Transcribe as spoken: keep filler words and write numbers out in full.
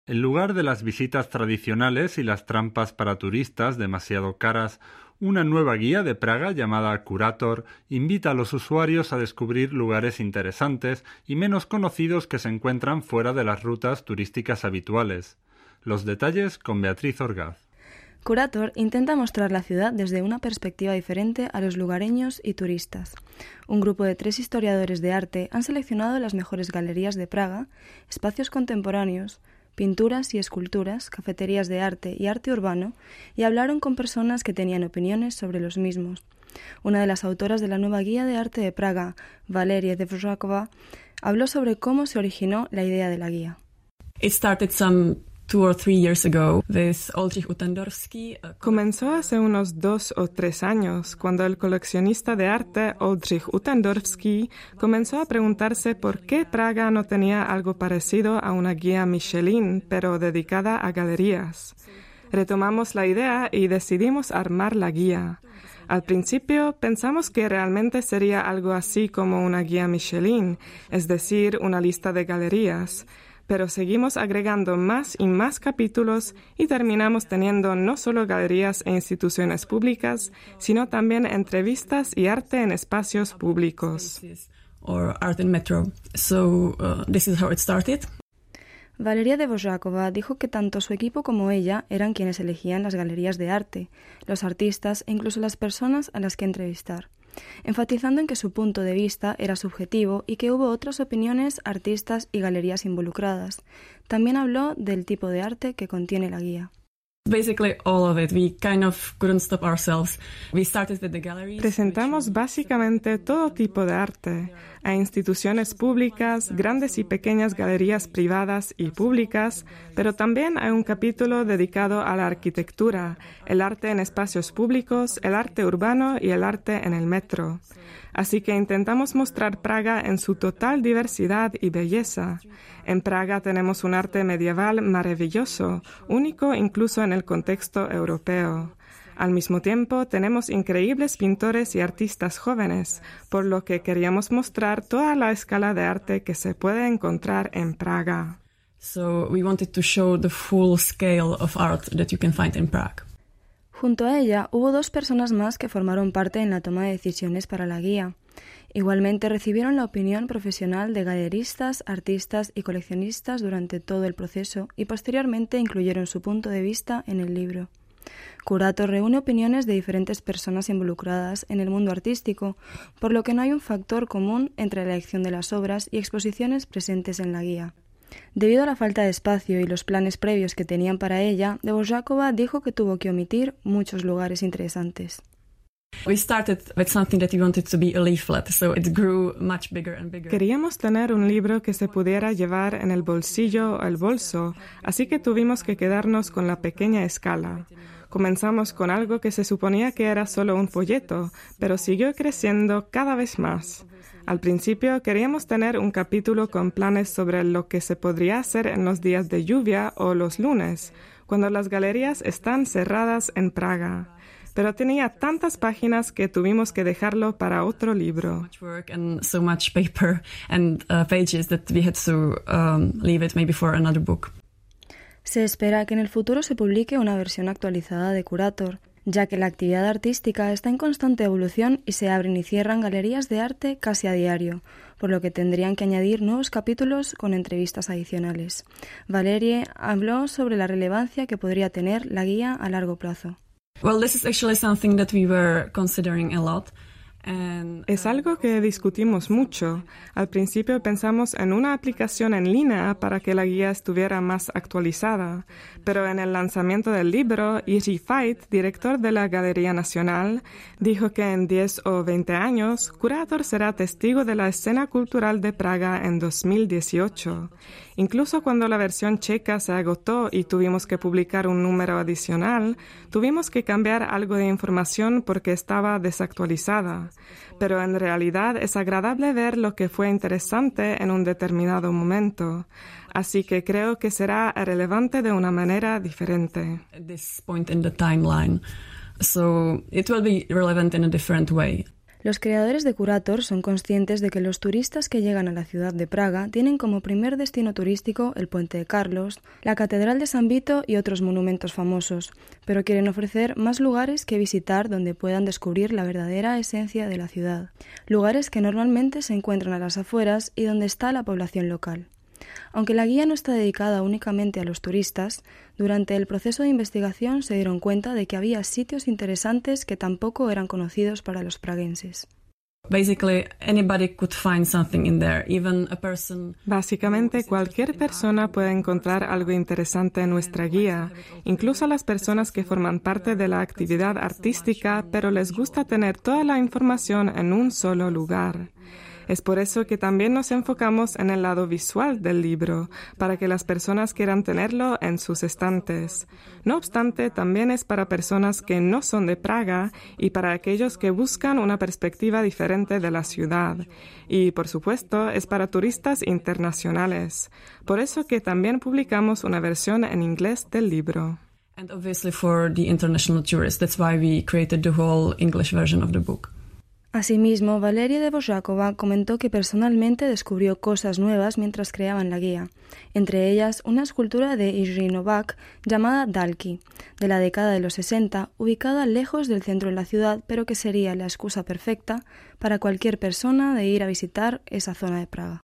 En lugar de las visitas tradicionales y las trampas para turistas demasiado caras, una nueva guía de Praga llamada Curator invita a los usuarios a descubrir lugares interesantes y menos conocidos que se encuentran fuera de las rutas turísticas habituales. Los detalles con Beatriz Orgaz. Curator intenta mostrar la ciudad desde una perspectiva diferente a los lugareños y turistas. Un grupo de tres historiadores de arte han seleccionado las mejores galerías de Praga, espacios contemporáneos, pinturas y esculturas, cafeterías de arte y arte urbano, y hablaron con personas que tenían opiniones sobre los mismos. Una de las autoras de la nueva guía de arte de Praga, Valeria Dvořáková, habló sobre cómo se originó la idea de la guía. It started some two or three years ago with Oldřich Utendorfský. Comenzó hace unos dos o tres años, cuando el coleccionista de arte Oldřich Utendorfský comenzó a preguntarse por qué Praga no tenía algo parecido a una guía Michelin, pero dedicada a galerías. Retomamos la idea y decidimos armar la guía. Al principio pensamos que realmente sería algo así como una guía Michelin, es decir, una lista de galerías. Pero seguimos agregando más y más capítulos y terminamos teniendo no solo galerías e instituciones públicas, sino también entrevistas y arte en espacios públicos. Or art in metro. So, uh, this is how it started. Valeria Dvořáková dijo que tanto su equipo como ella eran quienes elegían las galerías de arte, los artistas e incluso las personas a las que entrevistar, enfatizando en que su punto de vista era subjetivo y que hubo otras opiniones, artistas y galerías involucradas. También habló del tipo de arte que contiene la guía. Basically all of it. We kind of couldn't stop ourselves. We started with the galleries. Presentamos básicamente todo tipo de arte, a instituciones públicas, grandes y pequeñas galerías privadas y públicas, pero también hay un capítulo dedicado a la arquitectura, el arte en espacios públicos, el arte urbano y el arte en el metro. Así que intentamos mostrar Praga en su total diversidad y belleza. En Praga tenemos un arte medieval maravilloso, único incluso en el contexto europeo. Al mismo tiempo, tenemos increíbles pintores y artistas jóvenes, por lo que queríamos mostrar toda la escala de arte que se puede encontrar en Praga. So we wanted to show the full scale of art that you can find in Prague. Junto a ella, hubo dos personas más que formaron parte en la toma de decisiones para la guía. Igualmente recibieron la opinión profesional de galeristas, artistas y coleccionistas durante todo el proceso y posteriormente incluyeron su punto de vista en el libro. Curator reúne opiniones de diferentes personas involucradas en el mundo artístico, por lo que no hay un factor común entre la elección de las obras y exposiciones presentes en la guía. Debido a la falta de espacio y los planes previos que tenían para ella, Dvořáková dijo que tuvo que omitir muchos lugares interesantes. We started with something that we wanted to be a leaflet, so it grew much bigger and bigger. Queríamos tener un libro que se pudiera llevar en el bolsillo o el bolso, así que tuvimos que quedarnos con la pequeña escala. Comenzamos con algo que se suponía que era solo un folleto, pero siguió creciendo cada vez más. Al principio queríamos tener un capítulo con planes sobre lo que se podría hacer en los días de lluvia o los lunes, cuando las galerías están cerradas en Praga. Pero tenía tantas páginas que tuvimos que dejarlo para otro libro. So much work and so much paper and uh, pages that we had to um, leave it maybe for another book. Se espera que en el futuro se publique una versión actualizada de Curator, ya que la actividad artística está en constante evolución y se abren y cierran galerías de arte casi a diario, por lo que tendrían que añadir nuevos capítulos con entrevistas adicionales. Valerie habló sobre la relevancia que podría tener la guía a largo plazo. Well, this is actually something that we were considering a lot. Es algo que discutimos mucho. Al principio pensamos en una aplicación en línea para que la guía estuviera más actualizada, pero en el lanzamiento del libro, Jiří Fajt, director de la Galería Nacional, dijo que en diez o veinte años, Curator será testigo de la escena cultural de Praga en dos mil dieciocho. Incluso cuando la versión checa se agotó y tuvimos que publicar un número adicional, tuvimos que cambiar algo de información porque estaba desactualizada. Pero en realidad es agradable ver lo que fue interesante en un determinado momento. Así que creo que será relevante de una manera diferente. At this point in the timeline. So it will be relevant in a different way. Los creadores de Curator son conscientes de que los turistas que llegan a la ciudad de Praga tienen como primer destino turístico el Puente de Carlos, la Catedral de San Vito y otros monumentos famosos, pero quieren ofrecer más lugares que visitar donde puedan descubrir la verdadera esencia de la ciudad, lugares que normalmente se encuentran a las afueras y donde está la población local. Aunque la guía no está dedicada únicamente a los turistas, durante el proceso de investigación se dieron cuenta de que había sitios interesantes que tampoco eran conocidos para los praguenses. Básicamente, cualquier persona puede encontrar algo interesante en nuestra guía, incluso las personas que forman parte de la actividad artística, pero les gusta tener toda la información en un solo lugar. Es por eso que también nos enfocamos en el lado visual del libro, para que las personas quieran tenerlo en sus estantes. No obstante, también es para personas que no son de Praga y para aquellos que buscan una perspectiva diferente de la ciudad. Y, por supuesto, es para turistas internacionales. Por eso que también publicamos una versión en inglés del libro. And obviously for the international tourists, that's why we created the whole English version of the book. Asimismo, Valeria de Vožáková comentó que personalmente descubrió cosas nuevas mientras creaban la guía, entre ellas una escultura de Jiří Novák llamada Dalky, de la década de los sesenta, ubicada lejos del centro de la ciudad, pero que sería la excusa perfecta para cualquier persona de ir a visitar esa zona de Praga.